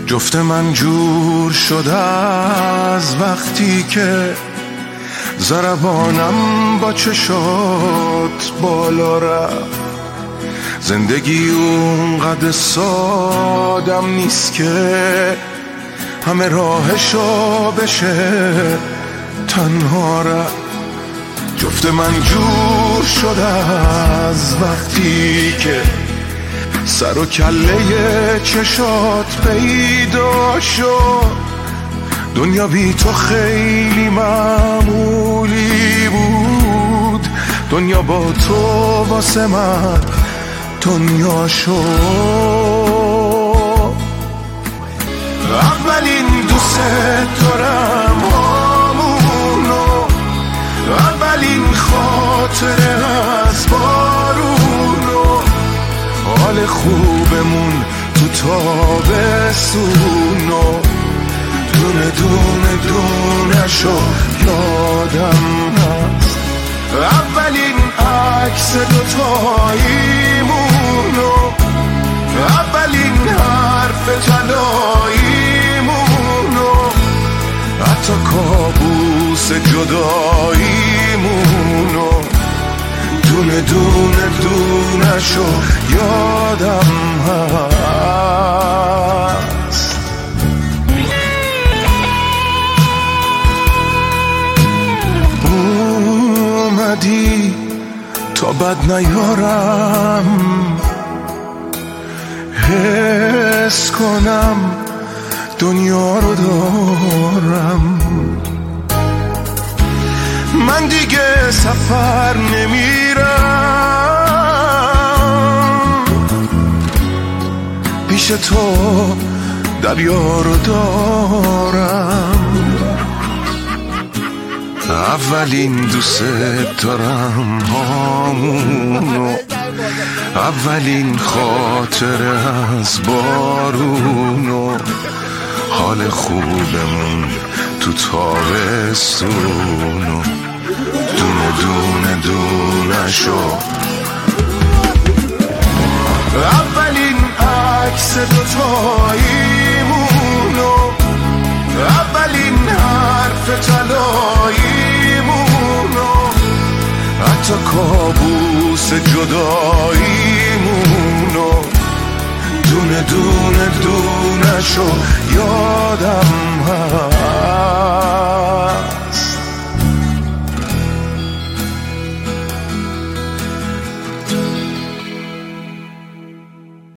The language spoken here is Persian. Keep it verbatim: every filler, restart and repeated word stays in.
جفت من جور شده از وقتی که ضربانم با چشات بالا رفت. زندگی اونقدر سادم نیست که همه راهشو بشه تنها رفت. جفت من جور شده از وقتی که سر و کله چشات پیدا شد. دنیا بی تو خیلی معمولی بود، دنیا با تو واسه من دنیا شد. اولین دوست دارم همونو، اولین خاطره از بارونو، حال خوبمون تو تابستونو، دونه دونه دونشو یادم هست. اولین عکس دوتاییمونو، اولین حرف طلاییمونو، حتی کابوس جداییمونو، دونه دونه دونشو یادم هست. اومدی تا بد نیارم، حس کنم دنیا رو دارم. من دیگه سفر نمیرم، پیش تو دریا رو دارم. اولین دوست دارم همونو، اولین خاطره از بارونو، حال خوبمون تو تابستونو، دونه دونه دونشو. اولین عکس دوتاییمونو، اولین حرف طلاییمونو، حتی کابوس جداییمونو، دونه دونه دونشو یادم هست.